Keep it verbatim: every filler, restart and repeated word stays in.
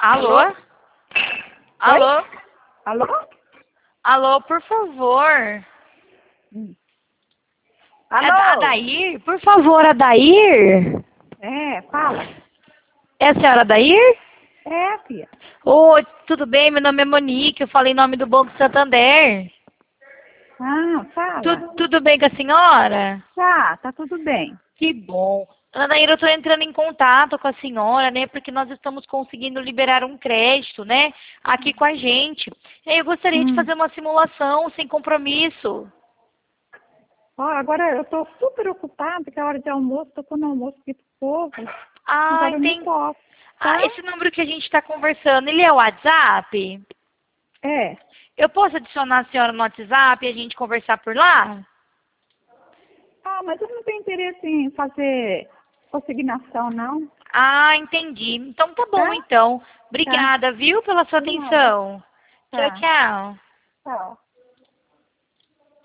Alô? Alô? Alô? Alô? Alô, por favor. Hum. É da Alô? Adair? Por favor, Adair? É, fala. É a senhora Adair? É, filha. Oi, tudo bem? Meu nome é Monique, eu falei em nome do Banco Santander. Ah, fala. Tu, tudo bem com a senhora? Tá, tá tudo bem. Que bom. Dona Adair, eu estou entrando em contato com a senhora, né? Porque nós estamos conseguindo liberar um crédito, né? Aqui com a gente. E aí eu gostaria de Hum. fazer uma simulação sem compromisso. Ó, agora eu tô super ocupada, porque é hora de almoço, tô com almoço aqui pro povo. Ah, Agora eu não entendi. posso, Ah, tá? esse número que a gente está conversando, ele é o WhatsApp? É. Eu posso adicionar a senhora no WhatsApp e a gente conversar por lá? Ah, mas eu não tenho interesse em fazer consignação, não. Ah, entendi. Então tá bom, Tá? então. Tá. Obrigada, viu, pela sua De nada. atenção. Tchau, Tá. tchau. Tchau.